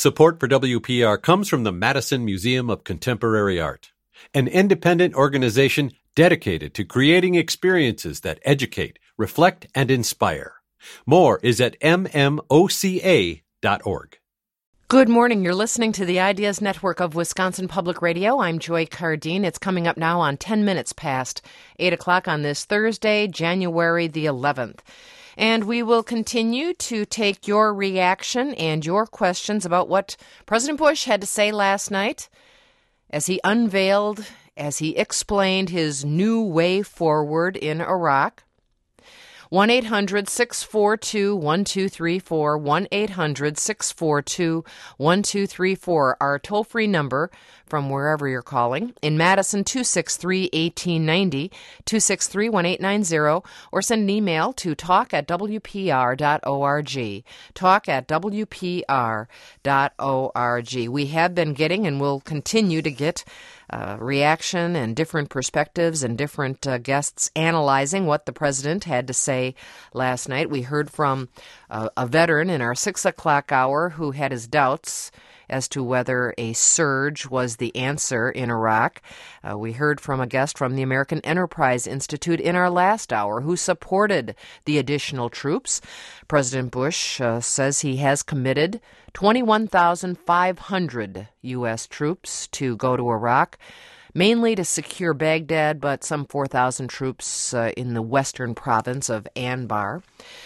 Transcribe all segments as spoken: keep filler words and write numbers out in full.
Support for W P R comes from the Madison Museum of Contemporary Art, an independent organization dedicated to creating experiences that educate, reflect, and inspire. More is at m m o c a dot org. Good morning. You're listening to the Ideas Network of Wisconsin Public Radio. I'm Joy Cardine. It's coming up now on ten minutes past eight o'clock on this Thursday, January the eleventh. And we will continue to take your reaction and your questions about what President Bush had to say last night as he unveiled, as he explained his new way forward in Iraq. one eight hundred six four two one two three four, one eight hundred six four two one two three four, our toll-free number from wherever you're calling. In Madison, two six three, one eight nine zero, two six three, one eight nine zero, or send an email to talk at w p r dot org, talk at w p r dot org. We have been getting and will continue to get Uh, reaction and different perspectives and different uh, guests analyzing what the president had to say last night. We heard from uh, a veteran in our six o'clock hour who had his doubts as to whether a surge was the answer in Iraq. Uh, we heard from a guest from the American Enterprise Institute in our last hour who supported the additional troops. President Bush uh, says he has committed twenty-one thousand five hundred U S troops to go to Iraq, mainly to secure Baghdad, but some four thousand troops uh, in the western province of Anbar.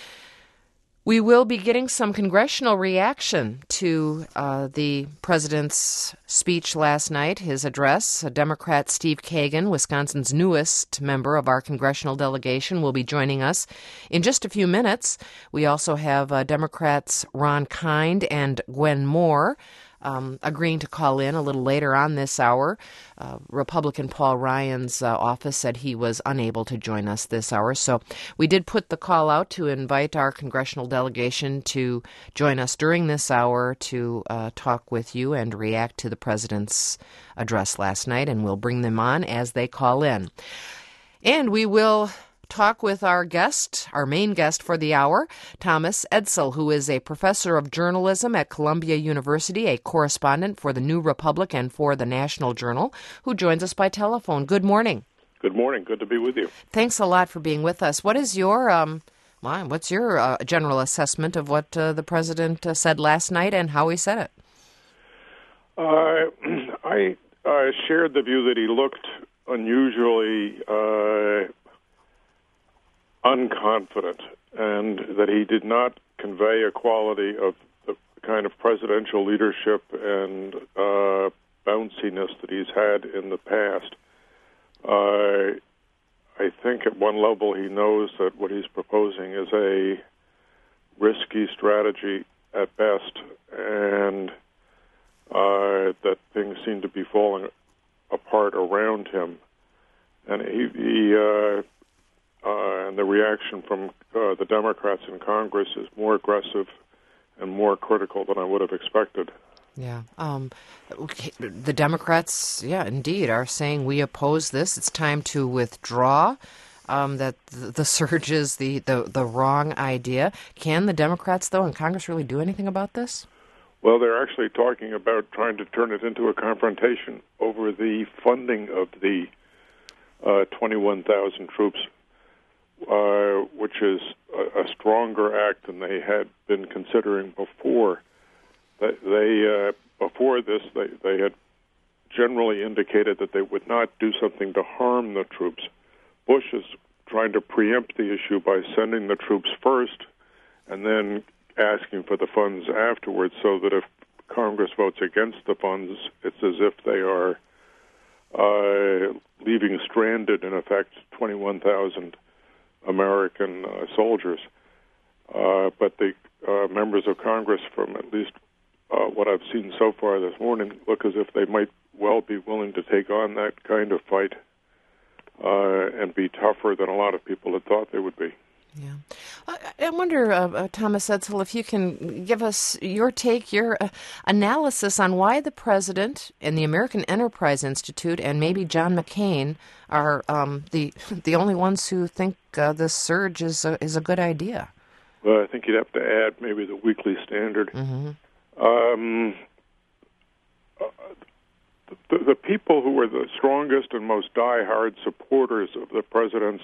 We will be getting some congressional reaction to uh, the president's speech last night, his address. Democrat Steve Kagan, Wisconsin's newest member of our congressional delegation, will be joining us in just a few minutes. We also have uh, Democrats Ron Kind and Gwen Moore Um, agreeing to call in a little later on this hour. Uh, Republican Paul Ryan's uh, office said he was unable to join us this hour, so we did put the call out to invite our congressional delegation to join us during this hour to uh, talk with you and react to the president's address last night, and we'll bring them on as they call in. And we will talk with our guest, our main guest for the hour, Thomas Edsall, who is a professor of journalism at Columbia University, a correspondent for the New Republic and for the National Journal, who joins us by telephone. Good morning. Good morning. Good to be with you. Thanks a lot for being with us. What is your, um, well, what's your uh, general assessment of what uh, the president uh, said last night and how he said it? Uh, I uh, shared the view that he looked unusually uh, unconfident, and that he did not convey a quality of the kind of presidential leadership and uh, bounciness that he's had in the past. Uh, I think at one level he knows that what he's proposing is a risky strategy at best, and uh, that things seem to be falling apart around him. And he... he uh, Uh, and the reaction from uh, the Democrats in Congress is more aggressive and more critical than I would have expected. Yeah. Um, okay. The Democrats, yeah, indeed, are saying we oppose this. It's time to withdraw, um, that the, the surge is the, the, the wrong idea. Can the Democrats, though, in Congress really do anything about this? Well, they're actually talking about trying to turn it into a confrontation over the funding of the uh, twenty-one thousand troops. Uh, which is a, a stronger act than they had been considering before. They, they uh, before this, they, they had generally indicated that they would not do something to harm the troops. Bush is trying to preempt the issue by sending the troops first and then asking for the funds afterwards, so that if Congress votes against the funds, it's as if they are uh, leaving stranded, in effect, twenty-one thousand American uh, soldiers. Uh, but the uh, members of Congress, from at least uh, what I've seen so far this morning, look as if they might well be willing to take on that kind of fight uh, and be tougher than a lot of people had thought they would be. Yeah. I wonder, uh, uh, Thomas Edsall, if you can give us your take, your uh, analysis on why the president and the American Enterprise Institute and maybe John McCain are um, the the only ones who think uh, this surge is a, is a good idea. Well, I think you'd have to add maybe the Weekly Standard. Mm-hmm. Um, uh, the, the people who were the strongest and most diehard supporters of the president's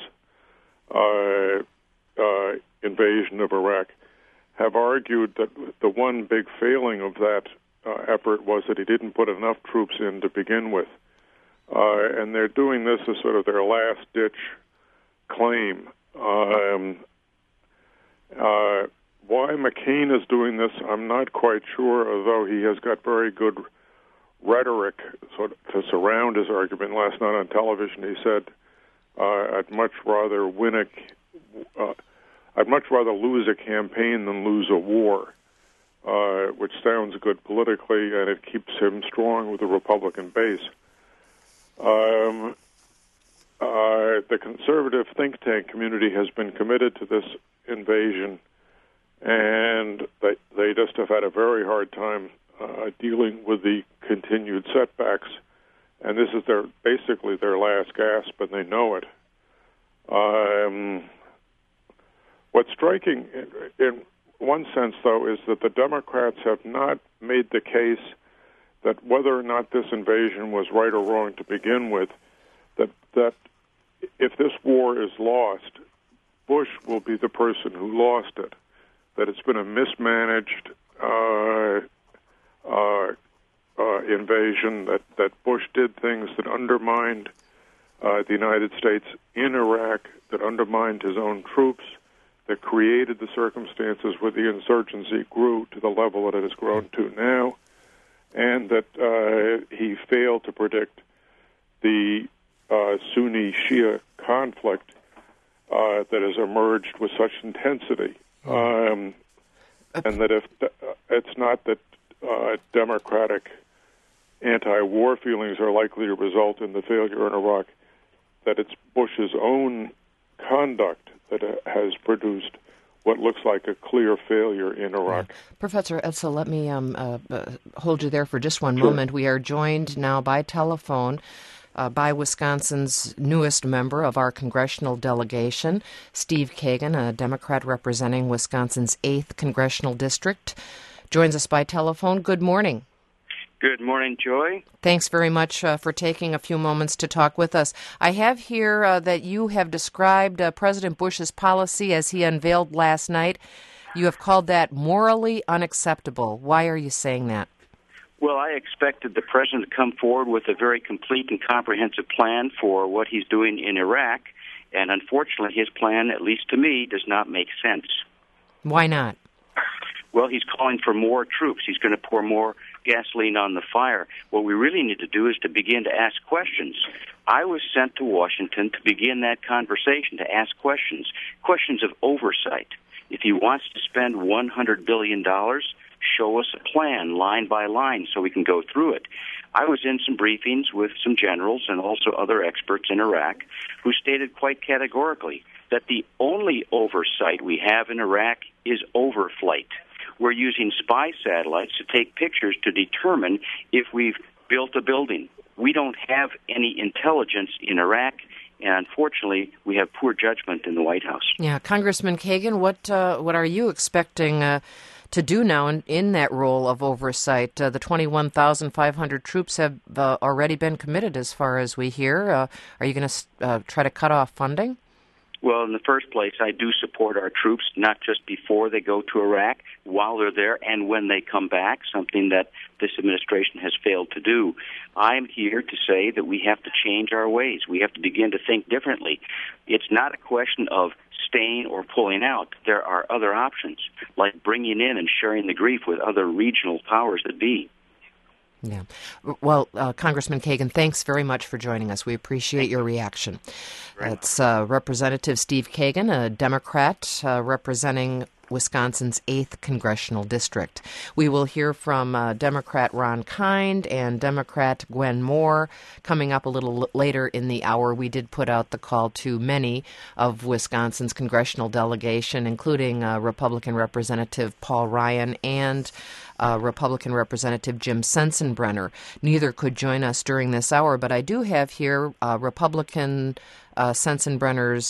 uh, uh, invasion of Iraq have argued that the one big failing of that uh, effort was that he didn't put enough troops in to begin with. Uh, and they're doing this as sort of their last-ditch claim. Um, uh, why McCain is doing this, I'm not quite sure, although he has got very good rhetoric sort of to surround his argument. Last night on television he said, uh, I'd much rather win a... Uh, I'd much rather lose a campaign than lose a war, uh, which sounds good politically, and it keeps him strong with the Republican base. Um, uh, the conservative think tank community has been committed to this invasion, and they, they just have had a very hard time uh, dealing with the continued setbacks, and this is their basically their last gasp, and they know it. Um, what's striking, in, in one sense, though, is that the Democrats have not made the case that whether or not this invasion was right or wrong to begin with, that that if this war is lost, Bush will be the person who lost it, that it's been a mismanaged uh, uh, uh, invasion, that, that Bush did things that undermined uh, the United States in Iraq, that undermined his own troops, that created the circumstances where the insurgency grew to the level that it has grown to now, and that uh, he failed to predict the uh, Sunni-Shia conflict uh, that has emerged with such intensity. Um, and that if uh, it's not that uh, Democratic anti-war feelings are likely to result in the failure in Iraq, that it's Bush's own conduct that uh, has produced what looks like a clear failure in Iraq. Yeah. Professor Edsall, let me um, uh, uh, hold you there for just one sure. moment. We are joined now by telephone uh, by Wisconsin's newest member of our congressional delegation, Steve Kagan, a Democrat representing Wisconsin's eighth Congressional District, joins us by telephone. Good morning. Good morning, Joy. Thanks very much uh, for taking a few moments to talk with us. I have here uh, that you have described uh, President Bush's policy as he unveiled last night. You have called that morally unacceptable. Why are you saying that? Well, I expected the president to come forward with a very complete and comprehensive plan for what he's doing in Iraq, and unfortunately his plan, at least to me, does not make sense. Why not? Well, he's calling for more troops. He's going to pour more gasoline on the fire. What we really need to do is to begin to ask questions. I was sent to Washington to begin that conversation, to ask questions, questions of oversight. If he wants to spend one hundred billion dollars, show us a plan line by line so we can go through it. I was in some briefings with some generals and also other experts in Iraq who stated quite categorically that the only oversight we have in Iraq is overflight. We're using spy satellites to take pictures to determine if we've built a building. We don't have any intelligence in Iraq, and unfortunately, we have poor judgment in the White House. Yeah, Congressman Kagan, what uh, what are you expecting uh, to do now in, in that role of oversight? Uh, the twenty-one thousand five hundred troops have uh, already been committed, as far as we hear. Uh, are you going to uh, try to cut off funding? Well, in the first place, I do support our troops, not just before they go to Iraq, while they're there, and when they come back, something that this administration has failed to do. I'm here to say that we have to change our ways. We have to begin to think differently. It's not a question of staying or pulling out. There are other options, like bringing in and sharing the grief with other regional powers that be. Yeah. Well, uh, Congressman Kagan, thanks very much for joining us. We appreciate your reaction. That's uh, Representative Steve Kagan, a Democrat uh, representing Wisconsin's eighth Congressional District. We will hear from uh, Democrat Ron Kind and Democrat Gwen Moore coming up a little l- later in the hour. We did put out the call to many of Wisconsin's congressional delegation, including uh, Republican Representative Paul Ryan and Uh, Republican Representative Jim Sensenbrenner. Neither could join us during this hour, but I do have here uh, Republican uh, Sensenbrenner's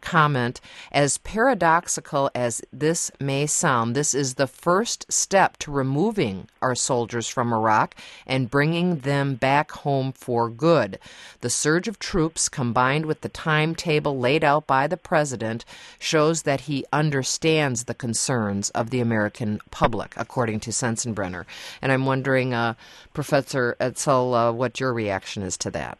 comment. As paradoxical as this may sound, this is the first step to removing our soldiers from Iraq and bringing them back home for good. The surge of troops, combined with the timetable laid out by the president, shows that he understands the concerns of the American public, according to Sensenbrenner. And I'm wondering, uh, Professor Edsall, uh, what your reaction is to that.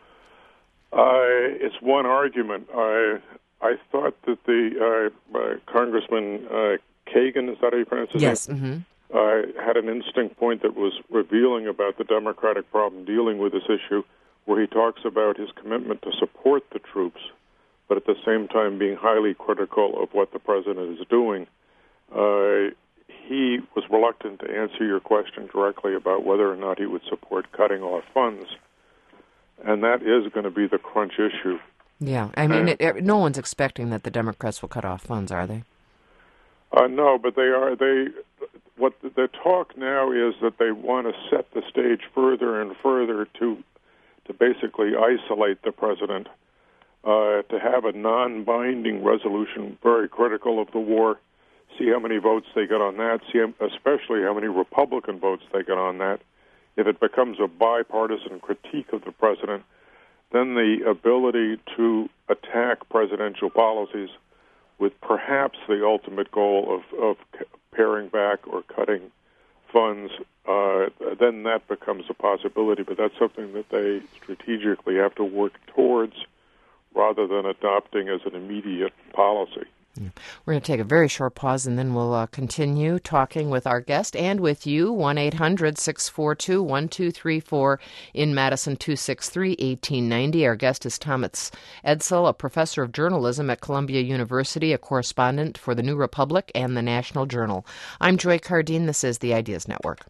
Uh, it's one argument. I I thought that the uh, uh, Congressman uh, Kagan, is that how you pronounce his yes. name? Mm-hmm. Uh, had an interesting point that was revealing about the Democratic problem dealing with this issue, where he talks about his commitment to support the troops, but at the same time being highly critical of what the president is doing. Uh, he was reluctant to answer your question directly about whether or not he would support cutting off funds. And that is going to be the crunch issue. Yeah, I mean, it, it, no one's expecting that the Democrats will cut off funds, are they? Uh, no, but they are. They what the, the talk now is that they want to set the stage further and further to to basically isolate the president, uh, to have a non-binding resolution, very critical of the war. See how many votes they get on that. See especially how many Republican votes they get on that. If it becomes a bipartisan critique of the president, then the ability to attack presidential policies with perhaps the ultimate goal of, of paring back or cutting funds, uh, then that becomes a possibility. But that's something that they strategically have to work towards rather than adopting as an immediate policy. We're going to take a very short pause, and then we'll uh, continue talking with our guest and with you. one eight hundred six four two one two three four in Madison, two six three one eight nine zero. Our guest is Thomas Edsall, a professor of journalism at Columbia University, a correspondent for the New Republic and the National Journal. I'm Joy Cardine. This is the Ideas Network.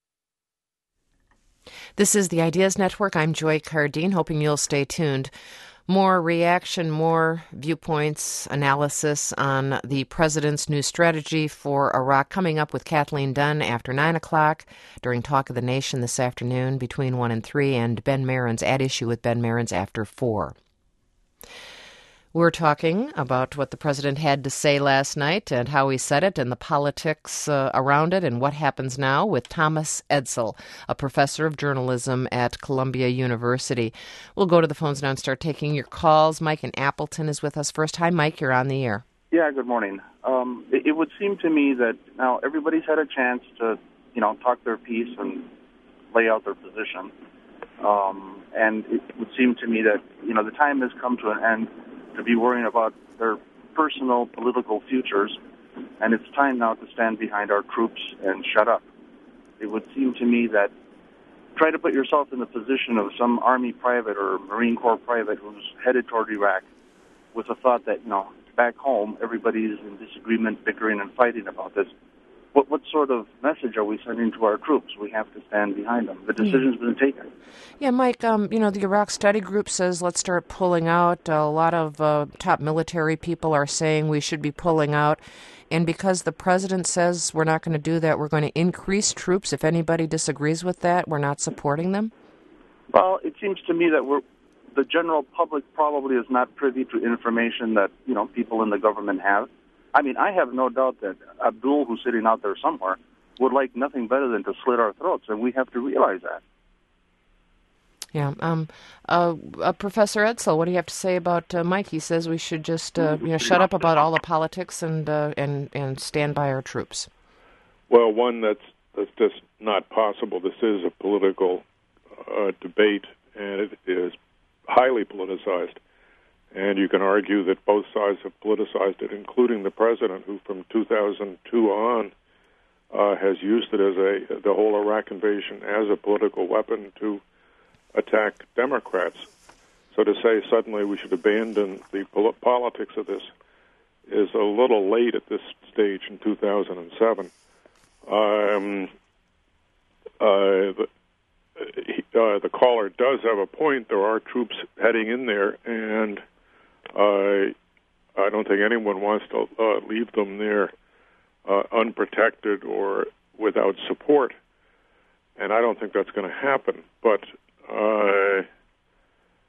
This is the Ideas Network. I'm Joy Cardine, hoping you'll stay tuned. More reaction, more viewpoints, analysis on the president's new strategy for Iraq coming up with Kathleen Dunn after nine o'clock during Talk of the Nation this afternoon between one and three, and Ben Marins at issue with Ben Marins after four. We're talking about what the president had to say last night and how he said it and the politics uh, around it and what happens now with Thomas Edsall, a professor of journalism at Columbia University. We'll go to the phones now and start taking your calls. Mike in Appleton is with us first. Hi, Mike. You're on the air. Yeah, good morning. Um, it, it would seem to me that now everybody's had a chance to, you know, talk their piece and lay out their position. Um, and it would seem to me that, you know, the time has come to an end to be worrying about their personal political futures, and it's time now to stand behind our troops and shut up. It would seem to me that try to put yourself in the position of some Army private or Marine Corps private who's headed toward Iraq with the thought that, you know, back home everybody's in disagreement, bickering, and fighting about this. What what sort of message are we sending to our troops? We have to stand behind them. The decision's been taken. Yeah, Mike, um, you know, the Iraq Study Group says let's start pulling out. A lot of uh, top military people are saying we should be pulling out. And because the president says we're not going to do that, we're going to increase troops. If anybody disagrees with that, we're not supporting them? Well, it seems to me that we're the general public probably is not privy to information that, you know, people in the government have. I mean, I have no doubt that Abdul, who's sitting out there somewhere, would like nothing better than to slit our throats, and we have to realize that. Yeah. Um, uh, uh, Professor Edsall, what do you have to say about uh, Mike? He says we should just, uh, you know, shut up about all the politics and uh, and and stand by our troops. Well, one, that's that's just not possible. This is a political uh, debate, and it is highly politicized. And you can argue that both sides have politicized it, including the president, who from two thousand two on uh, has used it as a the whole Iraq invasion as a political weapon to attack Democrats. So to say suddenly we should abandon the pol- politics of this is a little late at this stage in two thousand seven. Um, uh, the, uh, the caller does have a point. There are troops heading in there, and Uh, I don't think anyone wants to uh, leave them there uh, unprotected or without support, and I don't think that's going to happen. But uh,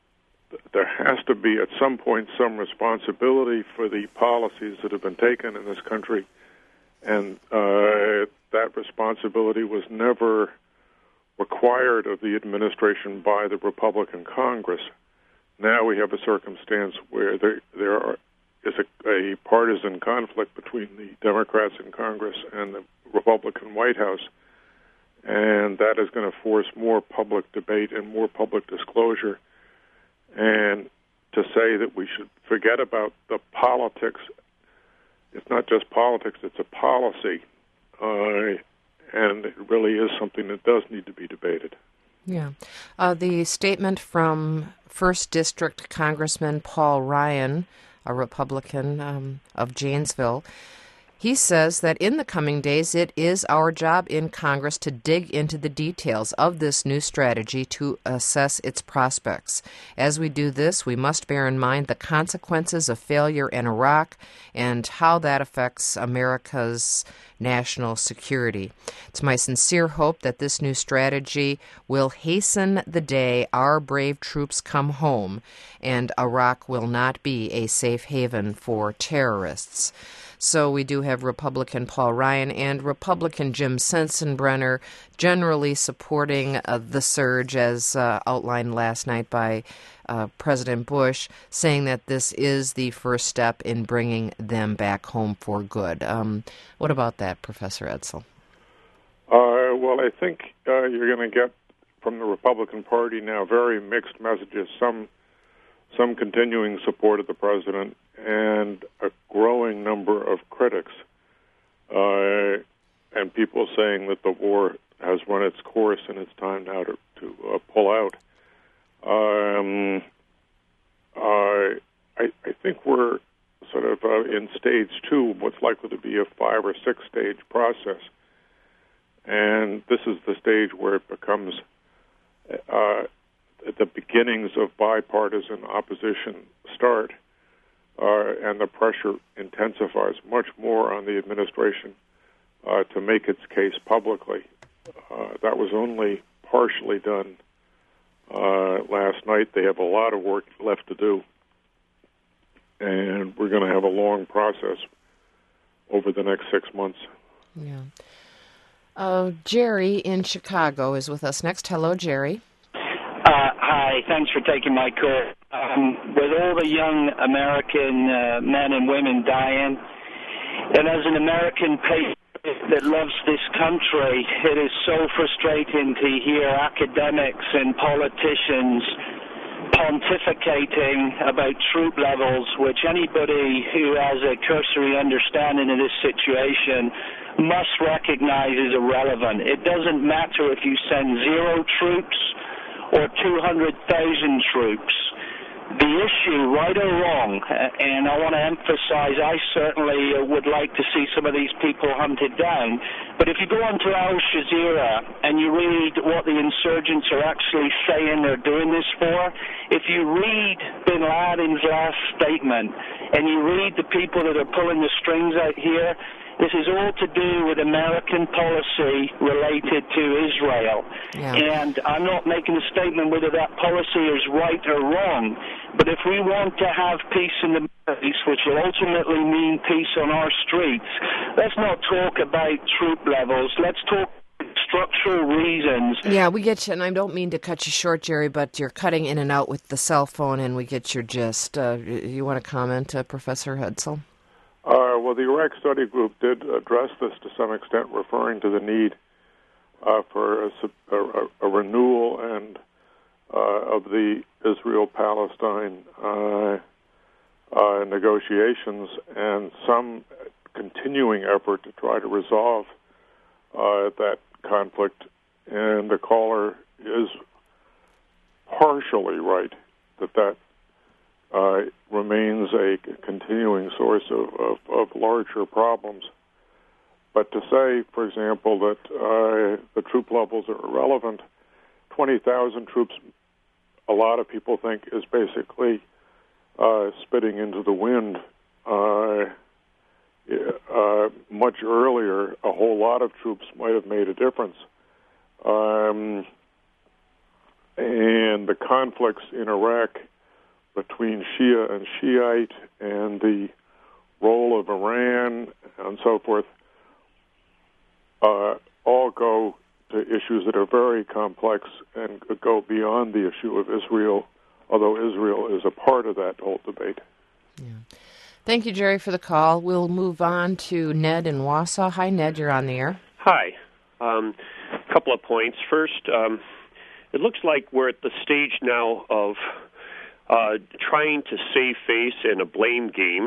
there has to be at some point some responsibility for the policies that have been taken in this country, and uh, that responsibility was never required of the administration by the Republican Congress. Now we have a circumstance where there there are, is a, a partisan conflict between the Democrats in Congress and the Republican White House, and that is going to force more public debate and more public disclosure. And to say that we should forget about the politics, it's not just politics, it's a policy, uh, and it really is something that does need to be debated. Yeah. Uh, the statement from First District Congressman Paul Ryan, a Republican um, of Janesville, he says that in the coming days, it is our job in Congress to dig into the details of this new strategy to assess its prospects. As we do this, we must bear in mind the consequences of failure in Iraq and how that affects America's national security. It's my sincere hope that this new strategy will hasten the day our brave troops come home and Iraq will not be a safe haven for terrorists. So we do have Republican Paul Ryan and Republican Jim Sensenbrenner generally supporting uh, the surge as uh, outlined last night by uh, President Bush, saying that this is the first step in bringing them back home for good. Um, what about that, Professor Edsall? Uh, well, I think uh, you're going to get from the Republican Party now very mixed messages, some some continuing support of the president, and a growing number of critics, uh, and people saying that the war has run its course and it's time now to, to uh, pull out. Um, uh, I, I think we're sort of uh, in stage two, what's likely to be a five or six stage process, and this is the stage where it becomes uh, the beginnings of bipartisan opposition start. Uh, and the pressure intensifies much more on the administration uh, to make its case publicly. Uh, that was only partially done uh, last night. They have a lot of work left to do, and we're going to have a long process over the next six months. Yeah. Uh, Jerry in Chicago is with us next. Hello, Jerry. Uh, hi, thanks for taking my call. Um, with all the young American uh, men and women dying, and as an American patriot that loves this country, it is so frustrating to hear academics and politicians pontificating about troop levels, which anybody who has a cursory understanding of this situation must recognize is irrelevant. It doesn't matter if you send zero troops or two hundred thousand troops. The issue, right or wrong, and I want to emphasize, I certainly would like to see some of these people hunted down, but if you go onto Al Jazeera and you read what the insurgents are actually saying they're doing this for, if you read bin Laden's last statement and you read the people that are pulling the strings out here, this is all to do with American policy related to Israel. Yeah. And I'm not making a statement whether that policy is right or wrong, but if we want to have peace in the Middle East, which will ultimately mean peace on our streets, let's not talk about troop levels. Let's talk structural reasons. Yeah, we get you, and I don't mean to cut you short, Jerry, but you're cutting in and out with the cell phone, and we get your gist. Uh, you want to comment, uh, Professor Edsall? Uh, well, the Iraq Study Group did address this to some extent, referring to the need uh, for a, a, a renewal and uh, of the Israel-Palestine uh, uh, negotiations and some continuing effort to try to resolve uh, that conflict. And the caller is partially right that that Uh, remains a continuing source of, of, of larger problems. But to say, for example, that uh, the troop levels are irrelevant, twenty thousand troops, a lot of people think, is basically uh, spitting into the wind. Uh, uh, much earlier, a whole lot of troops might have made a difference. Um, and the conflicts in Iraq between Shia and Shiite and the role of Iran and so forth uh, all go to issues that are very complex and go beyond the issue of Israel, although Israel is a part of that whole debate. Yeah. Thank you, Jerry, for the call. We'll move on to Ned in Wausau. Hi, Ned. You're on the air. Hi. Um, a couple of points. First, um, it looks like we're at the stage now of uh, trying to save face in a blame game.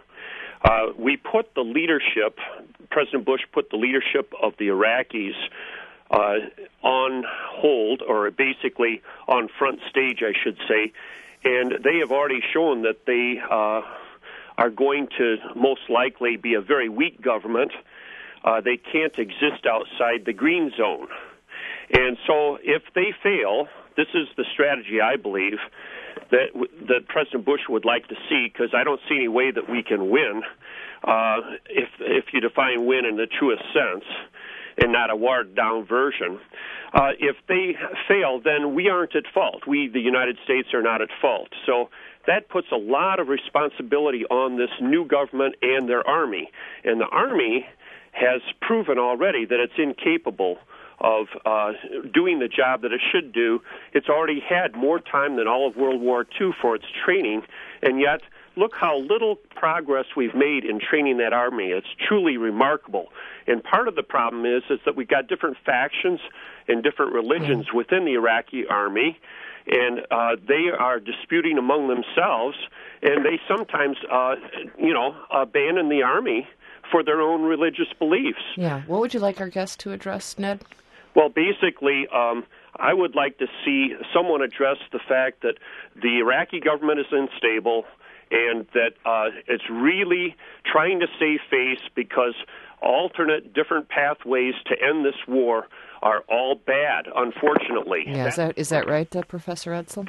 Uh, we put the leadership, President Bush put the leadership of the Iraqis uh, on hold, or basically on front stage, I should say, and they have already shown that they uh, are going to most likely be a very weak government. Uh, they can't exist outside the green zone. And so if they fail, this is the strategy, I believe, that that President Bush would like to see, because I don't see any way that we can win uh, if if you define win in the truest sense and not a watered-down version. Uh, if they fail, then we aren't at fault. We, the United States, are not at fault. So that puts a lot of responsibility on this new government and their army. And the army has proven already that it's incapable of uh, doing the job that it should do. It's already had more time than all of World War Two for its training, and yet look how little progress we've made in training that army. It's truly remarkable. And part of the problem is, is that we've got different factions and different religions within the Iraqi army, and uh, they are disputing among themselves, and they sometimes, uh, you know, abandon the army for their own religious beliefs. Yeah. What would you like our guest to address, Ned? Well, basically, um, I would like to see someone address the fact that the Iraqi government is unstable and that uh, it's really trying to save face because alternate different pathways to end this war are all bad, unfortunately. Yeah, is that, is that right, uh, Professor Edsel?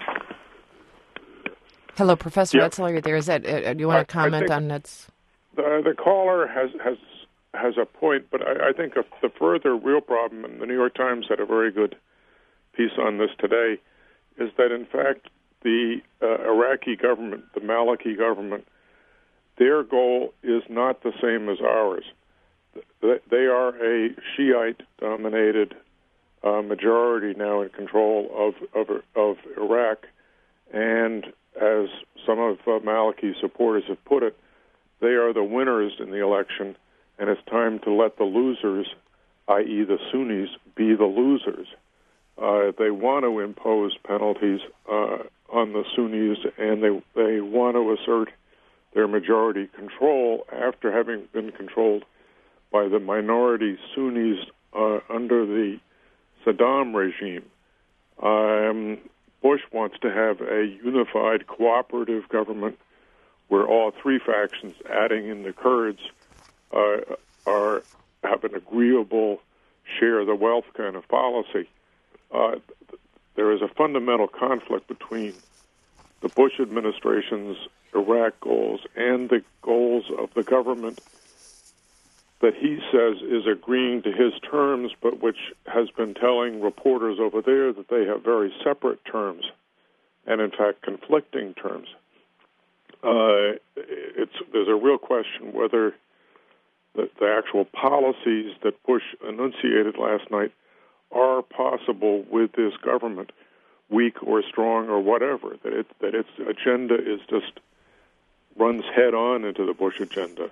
Hello, Professor yeah. Edsel, are you there? Is that, uh, do you want to comment on Ned's? The, the caller has, has has a point, but I, I think a, the further real problem, and the New York Times had a very good piece on this today, is that in fact the uh, Iraqi government, the Maliki government, their goal is not the same as ours. They are a Shiite-dominated uh, majority now in control of, of of Iraq, and as some of uh, Maliki's supporters have put it, they are the winners in the election, and it's time to let the losers, that is the Sunnis, be the losers. Uh, they want to impose penalties uh, on the Sunnis, and they they want to assert their majority control after having been controlled by the minority Sunnis uh, under the Saddam regime. Um, Bush wants to have a unified, cooperative government where all three factions, adding in the Kurds, uh, are have an agreeable share the wealth kind of policy. Uh, there is a fundamental conflict between the Bush administration's Iraq goals and the goals of the government that he says is agreeing to his terms, but which has been telling reporters over there that they have very separate terms and, in fact, conflicting terms. Uh, it's there's a real question whether the, the actual policies that Bush enunciated last night are possible with this government, weak or strong or whatever, that it that its agenda is just runs head on into the Bush agenda.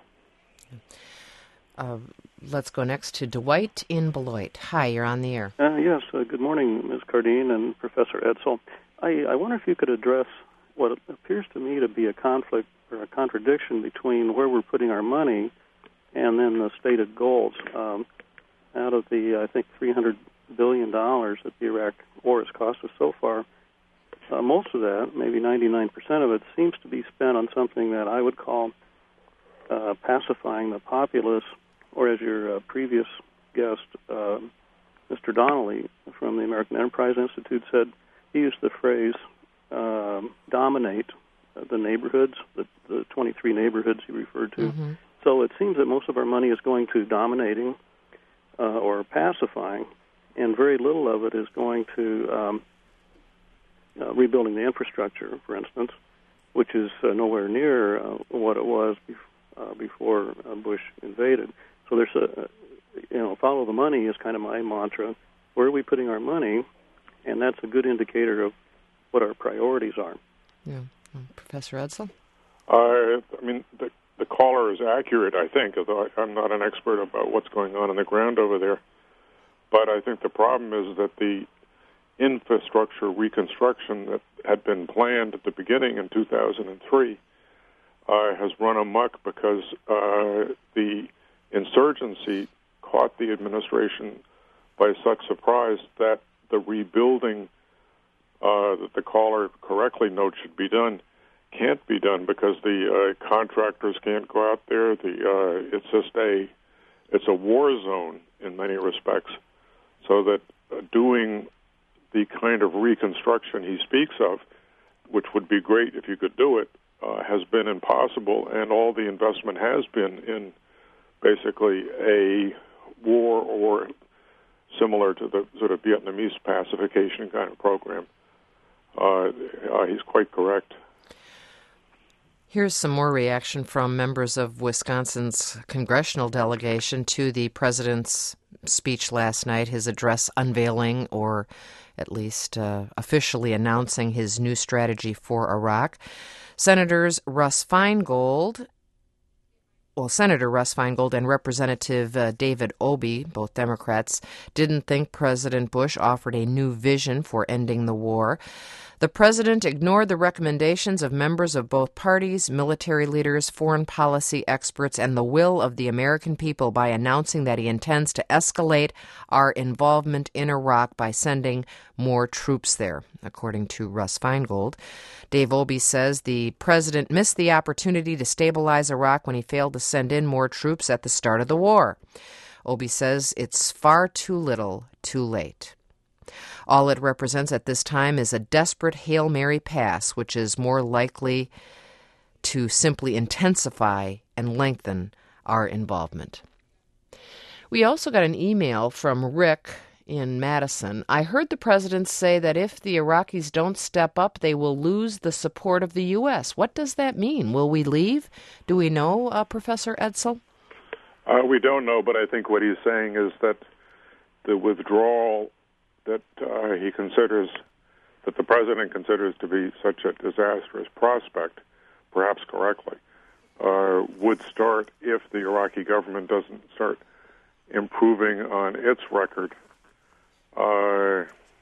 Uh, let's go next to Dwight in Beloit. Hi, you're on the air. Uh, yes, uh, good morning, Miz Cardine and Professor Edsel. I, I wonder if you could address what appears to me to be a conflict or a contradiction between where we're putting our money and then the stated goals. Um, out of the, I think, three hundred billion dollars that the Iraq war has cost us so far, uh, most of that, maybe ninety-nine percent of it, seems to be spent on something that I would call uh, pacifying the populace, or as your uh, previous guest, uh, Mister Donnelly from the American Enterprise Institute said, he used the phrase, um, dominate the neighborhoods, the, the twenty-three neighborhoods he referred to. Mm-hmm. So it seems that most of our money is going to dominating uh, or pacifying, and very little of it is going to um, uh, rebuilding the infrastructure, for instance. which is uh, nowhere near uh, what it was bef- uh, before uh, Bush invaded. So there's a, you know, follow the money is kind of my mantra. Where are we putting our money? And that's a good indicator of what our priorities are. Yeah. Professor Edsall? Uh, I mean, the, the caller is accurate, I think, although I, I'm not an expert about what's going on on the ground over there. But I think the problem is that the infrastructure reconstruction that had been planned at the beginning in two thousand three uh, has run amok because uh, the insurgency caught the administration by such surprise that the rebuilding uh, that the caller correctly notes should be done can't be done because the uh, contractors can't go out there. The uh, it's just a it's a war zone in many respects, so that uh, doing the kind of reconstruction he speaks of, which would be great if you could do it, uh, has been impossible, and all the investment has been in basically a war or similar to the sort of Vietnamese pacification kind of program. Uh, uh, he's quite correct. Here's some more reaction from members of Wisconsin's congressional delegation to the president's speech last night, his address unveiling or at least uh, officially announcing his new strategy for Iraq. Senators Russ Feingold, well, Senator Russ Feingold and Representative uh, David Obey, both Democrats, didn't think President Bush offered a new vision for ending the war. The president ignored the recommendations of members of both parties, military leaders, foreign policy experts, and the will of the American people by announcing that he intends to escalate our involvement in Iraq by sending more troops there, according to Russ Feingold. Dave Obey says the president missed the opportunity to stabilize Iraq when he failed to send in more troops at the start of the war. Obey says it's far too little, too late. All it represents at this time is a desperate Hail Mary pass, which is more likely to simply intensify and lengthen our involvement. We also got an email from Rick in Madison. I heard the president say that if the Iraqis don't step up, they will lose the support of the U S. What does that mean? Will we leave? Do we know, uh, Professor Edsall? Uh, we don't know, but I think what he's saying is that the withdrawal that uh, he considers, that the president considers to be such a disastrous prospect, perhaps correctly, uh, would start if the Iraqi government doesn't start improving on its record. Uh,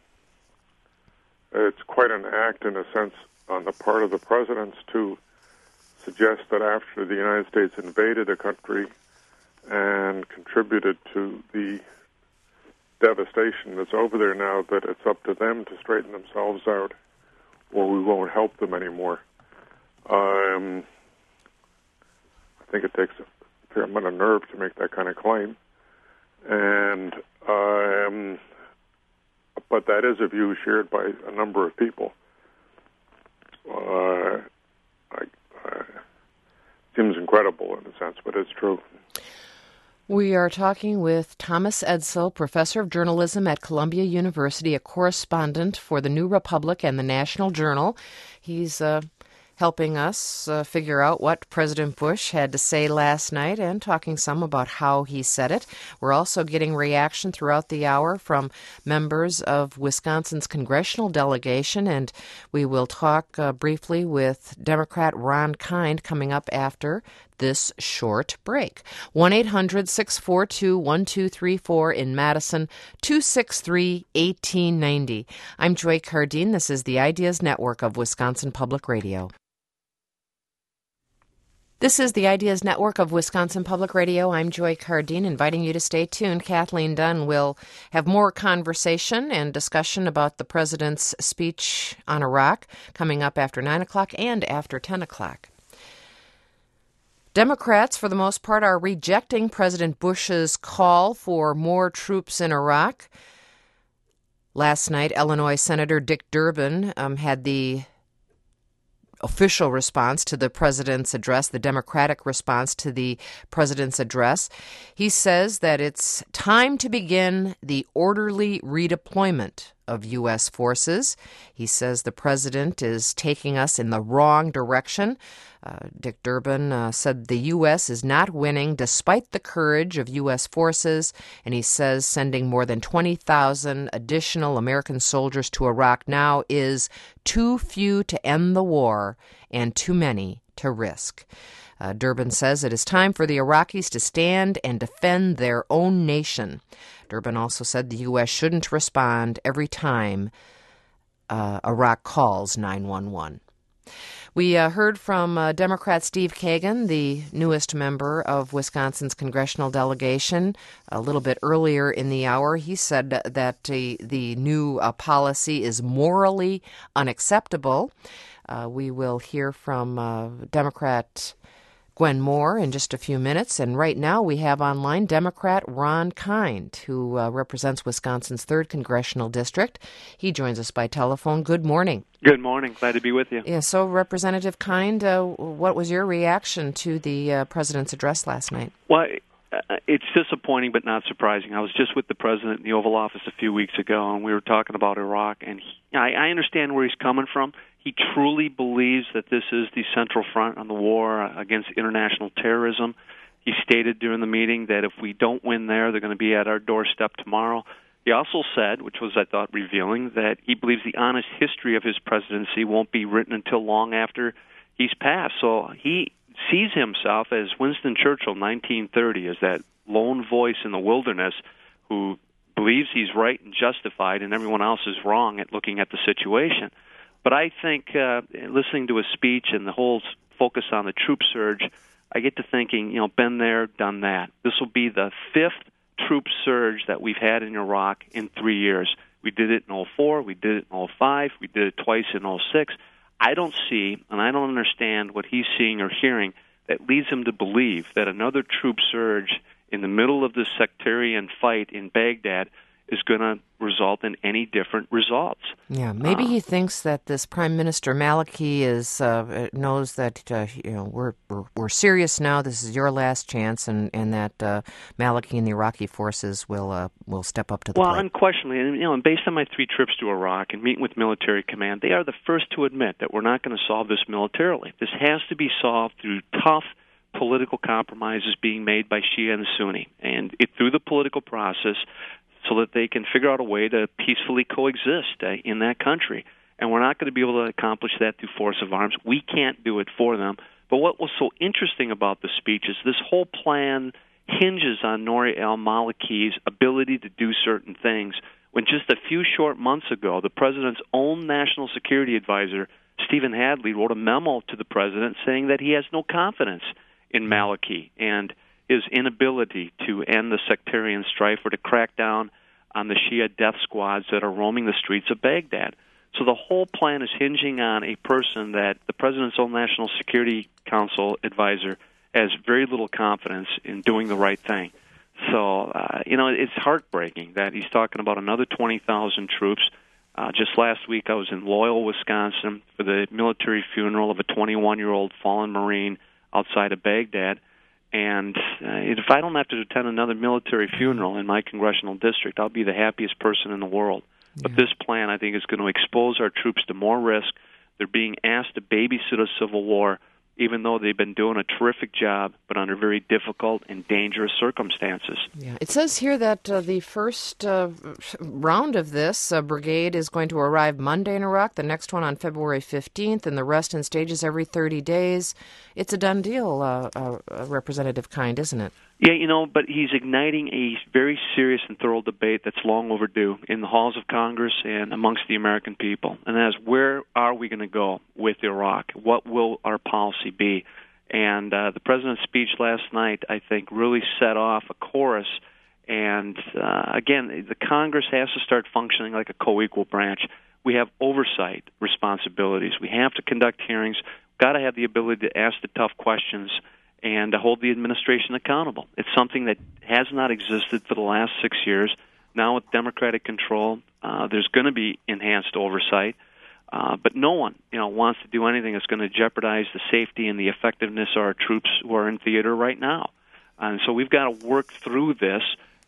it's quite an act, in a sense, on the part of the presidents to suggest that after the United States invaded a country and contributed to the devastation that's over there now, that it's up to them to straighten themselves out, or we won't help them anymore. Um, I think it takes a fair amount of nerve to make that kind of claim, and um, but that is a view shared by a number of people. Uh, I, uh, seems incredible in a sense, but it's true. We are talking with Thomas Edsall, professor of journalism at Columbia University, a correspondent for the New Republic and the National Journal. He's uh, helping us uh, figure out what President Bush had to say last night and talking some about how he said it. We're also getting reaction throughout the hour from members of Wisconsin's congressional delegation, and we will talk uh, briefly with Democrat Ron Kind coming up after this short break. one eight hundred six four two one two three four in Madison, two six three one eight nine zero. I'm Joy Cardine. This is the Ideas Network of Wisconsin Public Radio. This is the Ideas Network of Wisconsin Public Radio. I'm Joy Cardine, inviting you to stay tuned. Kathleen Dunn will have more conversation and discussion about the president's speech on Iraq coming up after nine o'clock and after ten o'clock. Democrats, for the most part, are rejecting President Bush's call for more troops in Iraq. Last night, Illinois Senator Dick Durbin um, had the official response to the president's address, the Democratic response to the president's address. He says that it's time to begin the orderly redeployment of U S forces. He says the president is taking us in the wrong direction. Uh, Dick Durbin uh, said the U S is not winning despite the courage of U S forces, and he says sending more than twenty thousand additional American soldiers to Iraq now is too few to end the war and too many to risk. Uh, Durbin says it is time for the Iraqis to stand and defend their own nation. Durbin also said the U S shouldn't respond every time uh, Iraq calls nine one one. We uh, heard from uh, Democrat Steve Kagan, the newest member of Wisconsin's congressional delegation, a little bit earlier in the hour. He said that uh, the new uh, policy is morally unacceptable. Uh, we will hear from uh, Democrat Gwen Moore in just a few minutes. And right now we have online Democrat Ron Kind, who uh, represents Wisconsin's third Congressional District. He joins us by telephone. Good morning. Good morning. Glad to be with you. Yeah, so Representative Kind, uh, what was your reaction to the uh, President's address last night? Well, it's disappointing but not surprising. I was just with the President in the Oval Office a few weeks ago, and we were talking about Iraq, and he, I, I understand where he's coming from. He truly believes that this is the central front on the war against international terrorism. He stated during the meeting that if we don't win there, they're going to be at our doorstep tomorrow. He also said, which was, I thought, revealing, that he believes the honest history of his presidency won't be written until long after he's passed. So he sees himself as Winston Churchill, nineteen thirty, as that lone voice in the wilderness who believes he's right and justified and everyone else is wrong at looking at the situation. But I think uh, listening to his speech and the whole focus on the troop surge, I get to thinking, you know, been there, done that. This will be the fifth troop surge that we've had in Iraq in three years. We did it in oh four, we did it in oh five, we did it twice in oh six. I don't see, and I don't understand what he's seeing or hearing that leads him to believe that another troop surge in the middle of this sectarian fight in Baghdad is going to result in any different results. Yeah, maybe uh, he thinks that this Prime Minister Maliki is uh, knows that uh, you know we're, we're we're serious now. This is your last chance, and and that uh, Maliki and the Iraqi forces will uh, will step up to the well, plate. Well, unquestionably, and you know, and based on my three trips to Iraq and meeting with military command, they are the first to admit that we're not going to solve this militarily. This has to be solved through tough political compromises being made by Shia and Sunni, and it through the political process, so that they can figure out a way to peacefully coexist uh, in that country. And we're not going to be able to accomplish that through force of arms. We can't do it for them. But what was so interesting about the speech is this whole plan hinges on Nouri al-Maliki's ability to do certain things, when just a few short months ago, the president's own national security advisor, Stephen Hadley, wrote a memo to the president saying that he has no confidence in Maliki and his inability to end the sectarian strife or to crack down on the Shia death squads that are roaming the streets of Baghdad. So the whole plan is hinging on a person that the President's own National Security Council advisor has very little confidence in doing the right thing. So, uh, you know, it's heartbreaking that he's talking about another twenty thousand troops. Uh, just last week I was in Loyal, Wisconsin for the military funeral of a twenty-one-year-old fallen Marine outside of Baghdad. And uh, if I don't have to attend another military funeral in my congressional district, I'll be the happiest person in the world. Yeah. But this plan, I think, is going to expose our troops to more risk. They're being asked to babysit a civil war, even though they've been doing a terrific job, but under very difficult and dangerous circumstances. Yeah. It says here that uh, the first uh, round of this uh, brigade is going to arrive Monday in Iraq, the next one on February fifteenth, and the rest in stages every thirty days. It's a done deal, uh, uh, Representative Kind, isn't it? Yeah, you know, but he's igniting a very serious and thorough debate that's long overdue in the halls of Congress and amongst the American people. And that is, where are we going to go with Iraq? What will our policy be? And uh, the President's speech last night, I think, really set off a chorus. And, uh, again, the Congress has to start functioning like a co-equal branch. We have oversight responsibilities. We have to conduct hearings. We've got to have the ability to ask the tough questions and to hold the administration accountable. It's something that has not existed for the last six years. Now with Democratic control, uh, there's going to be enhanced oversight, uh, but no one, you know, wants to do anything that's going to jeopardize the safety and the effectiveness of our troops who are in theater right now. And so we've got to work through this,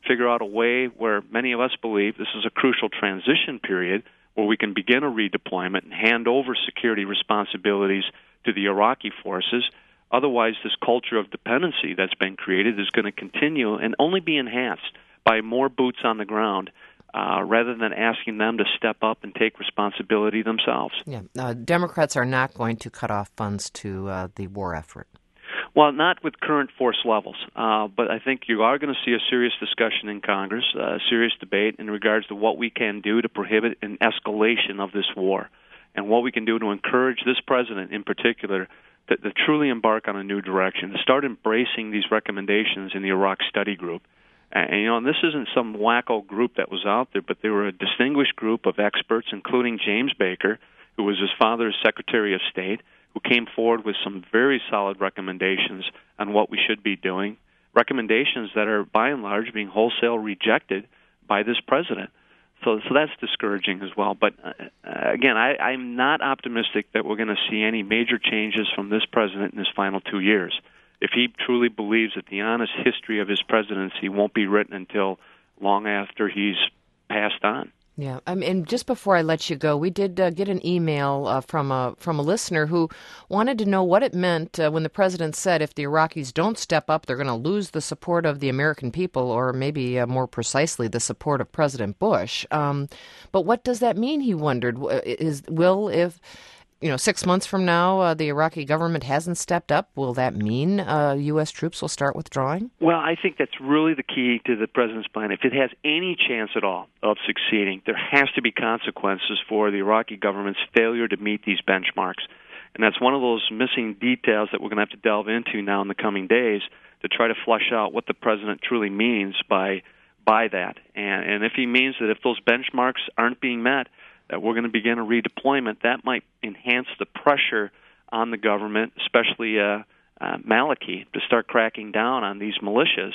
figure out a way where many of us believe this is a crucial transition period where we can begin a redeployment and hand over security responsibilities to the Iraqi forces. Otherwise, this culture of dependency that's been created is going to continue and only be enhanced by more boots on the ground uh, rather than asking them to step up and take responsibility themselves. Yeah, uh, Democrats are not going to cut off funds to uh, the war effort. Well, not with current force levels, uh, but I think you are going to see a serious discussion in Congress, uh, a serious debate in regards to what we can do to prohibit an escalation of this war and what we can do to encourage this president in particular to, to truly embark on a new direction, to start embracing these recommendations in the Iraq Study Group. And, and you know, and this isn't some wacko group that was out there, but they were a distinguished group of experts, including James Baker, who was his father's Secretary of State, who came forward with some very solid recommendations on what we should be doing, recommendations that are, by and large, being wholesale rejected by this president. So, so that's discouraging as well. But, uh, again, I, I'm not optimistic that we're going to see any major changes from this president in his final two years. If he truly believes that the honest history of his presidency won't be written until long after he's passed on. Yeah, I mean, and just before I let you go, we did uh, get an email uh, from a from a listener who wanted to know what it meant uh, when the president said if the Iraqis don't step up, they're going to lose the support of the American people, or maybe uh, more precisely, the support of President Bush. Um, but what does that mean? He wondered. Is will if you know six months from now uh, the Iraqi government hasn't stepped up, will that mean uh, U S troops will start withdrawing? Well, I think that's really the key to the president's plan. If it has any chance at all of succeeding, there has to be consequences for the Iraqi government's failure to meet these benchmarks. And that's one of those missing details that we're going to have to delve into now in the coming days to try to flush out what the president truly means by by that. And, and if he means that if those benchmarks aren't being met, that we're going to begin a redeployment, that might enhance the pressure on the government, especially uh, uh, Maliki, to start cracking down on these militias,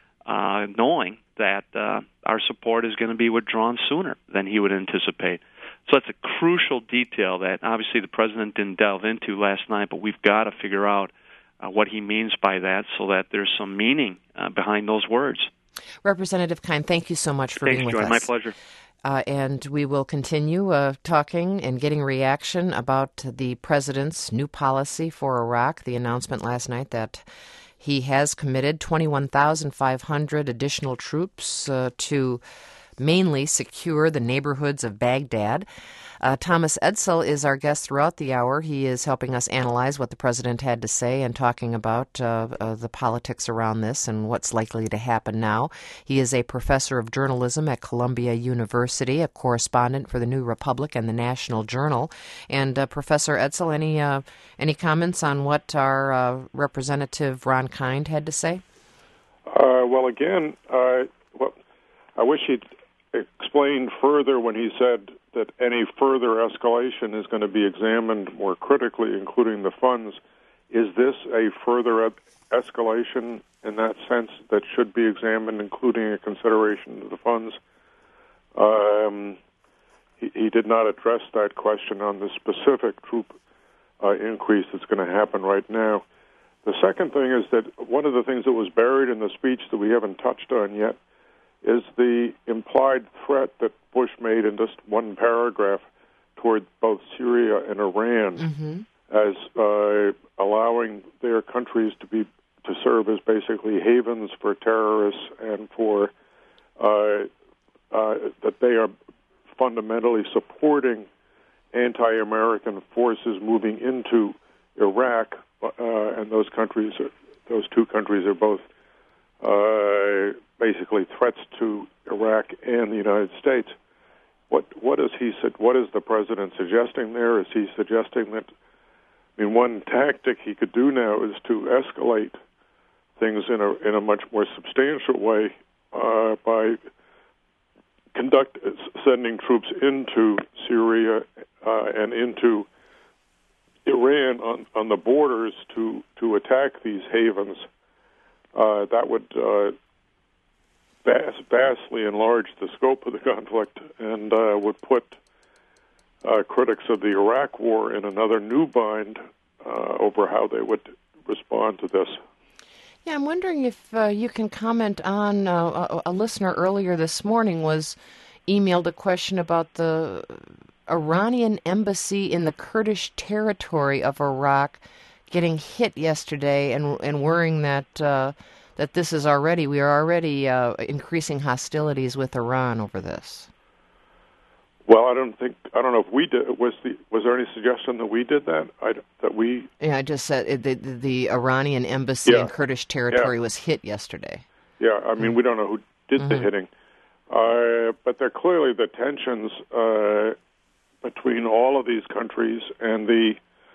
uh, knowing that uh, our support is going to be withdrawn sooner than he would anticipate. So that's a crucial detail that obviously the president didn't delve into last night, but we've got to figure out uh, what he means by that so that there's some meaning uh, behind those words. Representative Kind, thank you so much for Thanks, being with Joy. us. My pleasure. Uh, and we will continue uh, talking and getting reaction about the president's new policy for Iraq, the announcement last night that he has committed twenty-one thousand five hundred additional troops uh, to mainly secure the neighborhoods of Baghdad. Uh, Thomas Edsall is our guest throughout the hour. He is helping us analyze what the president had to say and talking about uh, uh, the politics around this and what's likely to happen now. He is a professor of journalism at Columbia University, a correspondent for the New Republic and the National Journal. And uh, Professor Edsall, any uh, any comments on what our uh, Representative Ron Kind had to say? Uh, well, again, uh, well, I wish he'd explained further when he said that any further escalation is going to be examined more critically, including the funds. Is this a further escalation in that sense that should be examined, including a consideration of the funds? Um, he, he did not address that question on the specific troop uh, increase that's going to happen right now. The second thing is that one of the things that was buried in the speech that we haven't touched on yet is the implied threat that Bush made in just one paragraph toward both Syria and Iran mm-hmm. as uh, allowing their countries to be to serve as basically havens for terrorists and for uh, uh, that they are fundamentally supporting anti-American forces moving into Iraq, uh, and those countries, are, those two countries are both Uh, basically threats to Iraq and the United States. What what is he what is the president suggesting there? Is he suggesting that? I mean, one tactic he could do now is to escalate things in a in a much more substantial way uh, by conduct sending troops into Syria uh, and into Iran on on the borders to to attack these havens. Uh, that would uh, vast, vastly enlarge the scope of the conflict and uh, would put uh, critics of the Iraq War in another new bind uh, over how they would respond to this. Yeah, I'm wondering if uh, you can comment on uh, a, a listener earlier this morning was emailed a question about the Iranian embassy in the Kurdish territory of Iraq getting hit yesterday, and and worrying that uh, that this is already we are already uh, increasing hostilities with Iran over this. Well, I don't think I don't know if we did. Was the was there any suggestion that we did that? I, that we? Yeah, I just said it, the the Iranian embassy yeah. in Kurdish territory yeah. was hit yesterday. Yeah, I mean, mm-hmm. we don't know who did mm-hmm. the hitting, uh, but there clearly the tensions uh, between all of these countries and the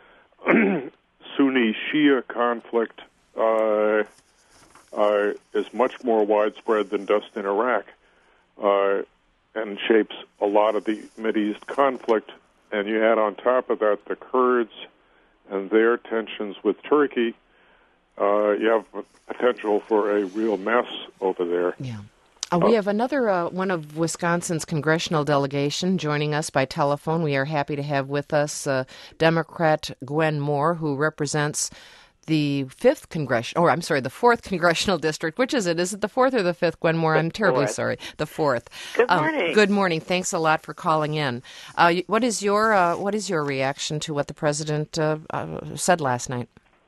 Sunni-Shia conflict uh, uh, is much more widespread than dust in Iraq. Uh, and shapes a lot of the Mideast conflict. And you add on top of that the Kurds and their tensions with Turkey, uh, you have potential for a real mess over there. Yeah. Uh, we have another uh, one of Wisconsin's congressional delegation joining us by telephone. We are happy to have with us uh, Democrat Gwen Moore, who represents the fifth congressional, or I'm sorry, the fourth congressional district. Which is it? Is it the fourth or the fifth, Gwen Moore? I'm terribly fourth. sorry. The fourth. Good morning. Um, good morning. Thanks a lot for calling in. Uh, what is your uh, what is your reaction to what the president uh, uh, said last night?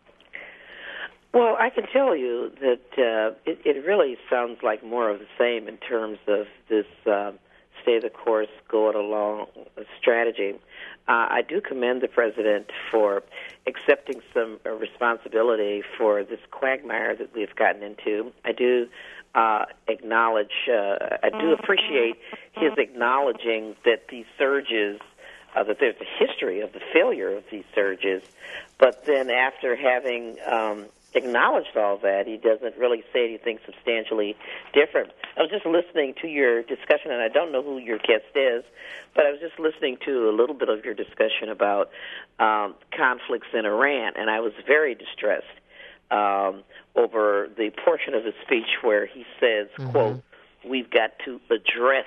Well, I can tell you that uh, it, it really sounds like more of the same in terms of this uh, stay the course, go it along strategy. Uh, I do commend the president for accepting some uh, responsibility for this quagmire that we've gotten into. I do uh, acknowledge, uh, I do appreciate his acknowledging that these surges, uh, that there's a history of the failure of these surges, but then after having um, acknowledged all that, he doesn't really say anything substantially different. I was just listening to your discussion, and I don't know who your guest is, but I was just listening to a little bit of your discussion about um, conflicts in Iran, and I was very distressed um, over the portion of his speech where he says, mm-hmm. quote, we've got to address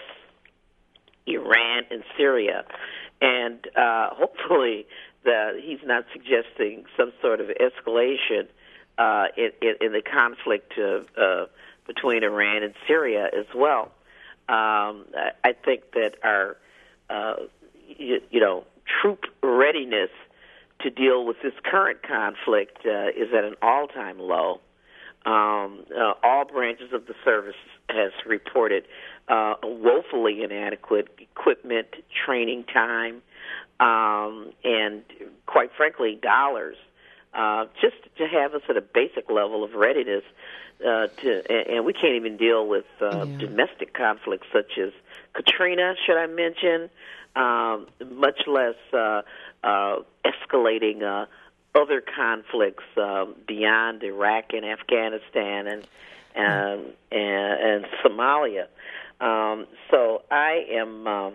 Iran and Syria. And uh, hopefully the, he's not suggesting some sort of escalation Uh, in, in, in the conflict uh, uh, between Iran and Syria as well. Um, I, I think that our, uh, you, you know, troop readiness to deal with this current conflict uh, is at an all-time low. Um, uh, all branches of the service has reported uh, woefully inadequate equipment, training time, um, and, quite frankly, dollars. Uh, just to have us at a basic level of readiness, uh, to, and, and we can't even deal with uh, yeah. domestic conflicts such as Katrina, should I mention, um, much less uh, uh, escalating uh, other conflicts uh, beyond Iraq and Afghanistan and and, and, and Somalia. Um, so I am, um,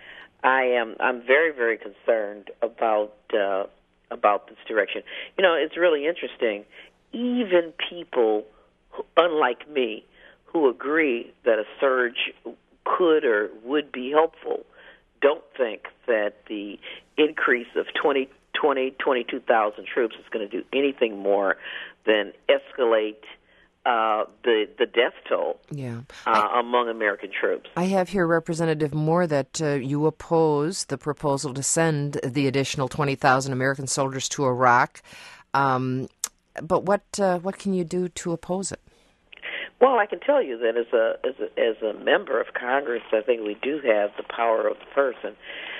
I am, I'm very, very concerned about. Uh, about this direction. You know, it's really interesting. Even people, who, unlike me, who agree that a surge could or would be helpful, don't think that the increase of twenty, twenty, twenty-two thousand troops is going to do anything more than escalate uh, the the death toll yeah. uh, I, among American troops. I have here, Representative Moore, that uh, you oppose the proposal to send the additional twenty thousand American soldiers to Iraq. Um, but what uh, what can you do to oppose it? Well, I can tell you that as a as a, as a member of Congress, I think we do have the power of the person.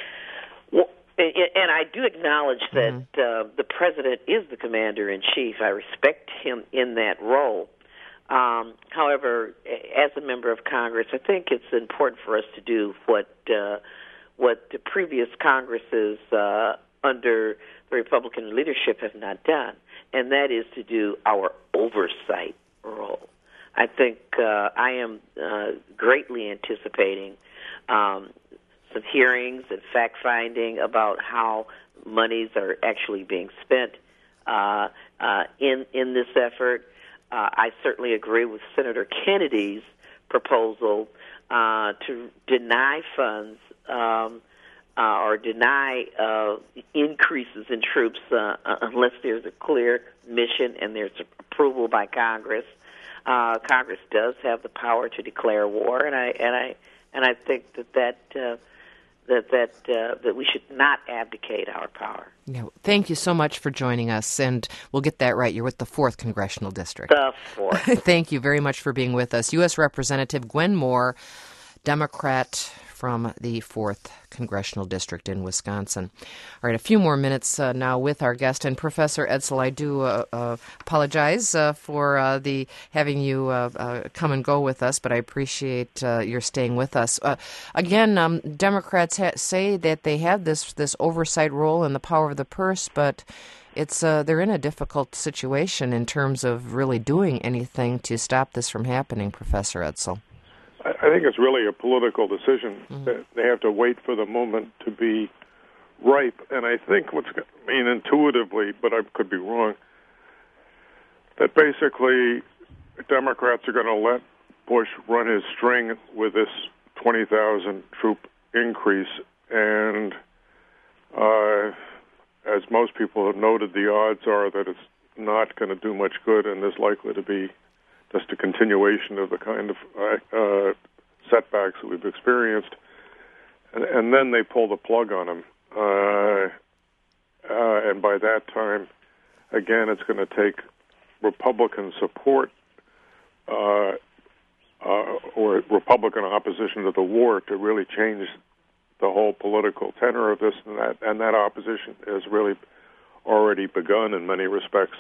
Well, and I do acknowledge that mm-hmm. uh, the president is the commander-in-chief. I respect him in that role. Um, however, as a member of Congress, I think it's important for us to do what uh, what the previous Congresses uh, under the Republican leadership have not done, and that is to do our oversight role. I think uh, I am uh, greatly anticipating um, some hearings and fact-finding about how monies are actually being spent uh, uh, in in this effort. Uh, I certainly agree with Senator Kennedy's proposal uh, to deny funds um, uh, or deny uh, increases in troops uh, unless there's a clear mission and there's approval by Congress. Uh, Congress does have the power to declare war, and I and I and I think that that uh, that that uh, that we should not abdicate our power. Yeah, thank you so much for joining us, and we'll get that right. You're with the fourth Congressional District. The fourth. Thank you very much for being with us. U S Representative Gwen Moore, Democrat from the fourth Congressional District in Wisconsin. All right, a few more minutes uh, now with our guest. And Professor Edsall, I do uh, uh, apologize uh, for uh, the having you uh, uh, come and go with us, but I appreciate uh, your staying with us. Uh, again, um, Democrats ha- say that they have this, this oversight role and the power of the purse, but it's uh, they're in a difficult situation in terms of really doing anything to stop this from happening, Professor Edsall. I think it's really a political decision. Mm-hmm. They have to wait for the moment to be ripe. And I think what's, I mean, intuitively, but I could be wrong, that basically Democrats are going to let Bush run his string with this twenty thousand troop increase. And uh, as most people have noted, the odds are that it's not going to do much good, and there's likely to be just a continuation of the kind of uh, uh, setbacks that we've experienced. And, and then they pull the plug on them. Uh, uh, and by that time, again, it's going to take Republican support uh, uh, or Republican opposition to the war to really change the whole political tenor of this. And that, and that opposition has really already begun in many respects.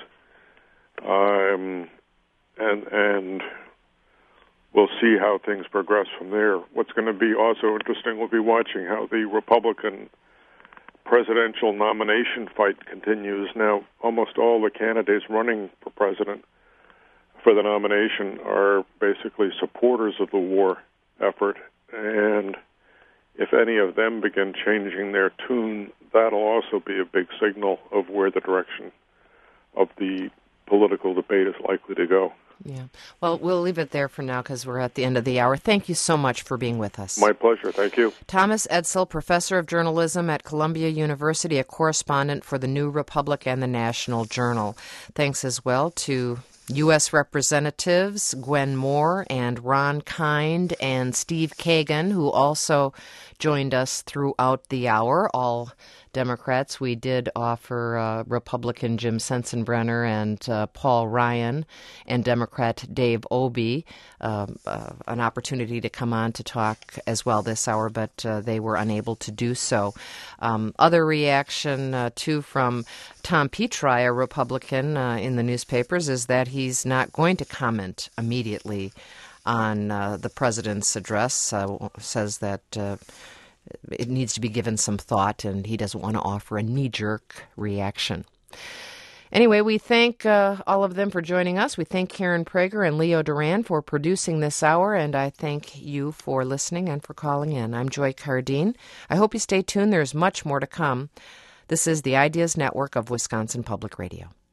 Um, And and we'll see how things progress from there. What's going to be also interesting, we'll be watching how the Republican presidential nomination fight continues. Now, almost all the candidates running for president for the nomination are basically supporters of the war effort. And if any of them begin changing their tune, that'll also be a big signal of where the direction of the political debate is likely to go. Yeah. Well, we'll leave it there for now because we're at the end of the hour. Thank you so much for being with us. My pleasure. Thank you. Thomas Edsall, professor of journalism at Columbia University, a correspondent for the New Republic and the National Journal. Thanks as well to U S Representatives Gwen Moore and Ron Kind and Steve Kagan, who also joined us throughout the hour, all Democrats. We did offer uh, Republican Jim Sensenbrenner and uh, Paul Ryan and Democrat Dave Obey uh, uh, an opportunity to come on to talk as well this hour, but uh, they were unable to do so. Um, other reaction, uh, too, from Tom Petri, a Republican uh, in the newspapers, is that he's not going to comment immediately on uh, the president's address, uh, says that uh, it needs to be given some thought, and he doesn't want to offer a knee-jerk reaction. Anyway, we thank uh, all of them for joining us. We thank Karen Prager and Leo Duran for producing this hour, and I thank you for listening and for calling in. I'm Joy Cardine. I hope you stay tuned. There's much more to come. This is the Ideas Network of Wisconsin Public Radio.